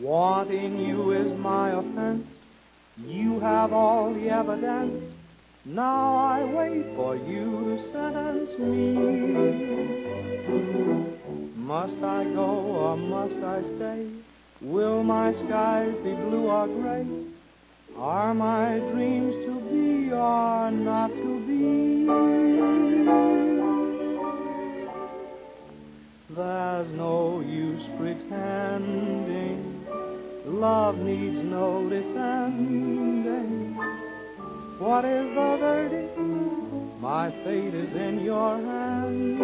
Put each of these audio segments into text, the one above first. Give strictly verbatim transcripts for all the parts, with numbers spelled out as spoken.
Wanting you is my offense. You have all the evidence. Now I wait for you to sentence me. Must I go or must I stay? Will my skies be blue or gray? Are my dreams to be or not to be? There's no use pretending. Love needs no defending. What is the verdict? My fate is in your hands.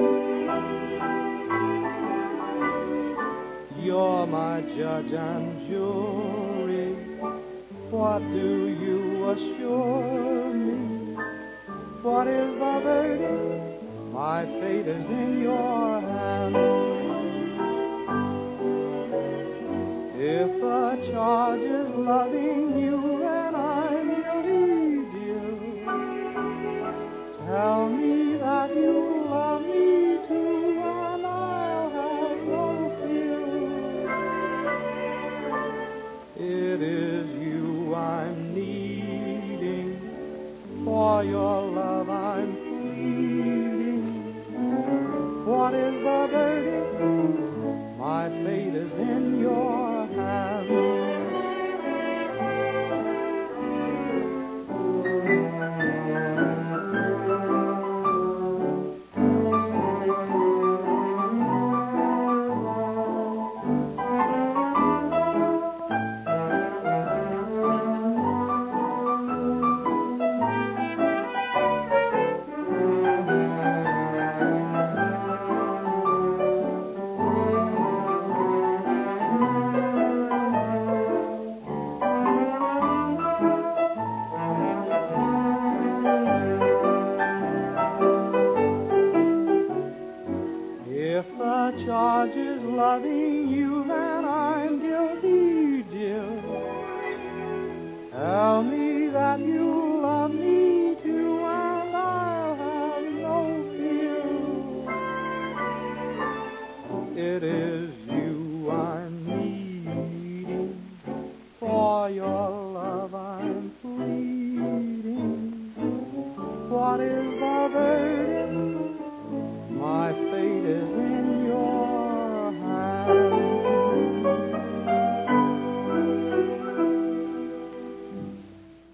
You're my judge and jury. What do you assure me? What is the verdict? My fate is in your hands. If the charge is loving you and I'm guilty, dear, tell me that you love me too and I'll have no fear. It is you I'm needing, for your love I'm pleading. What is the verdict? My fate is in your hands. If the charge is loving you, then I'm guilty, dear. Tell me that you love me too, and I'll have no fear. It is you I'm needing, for your love I'm pleading. What is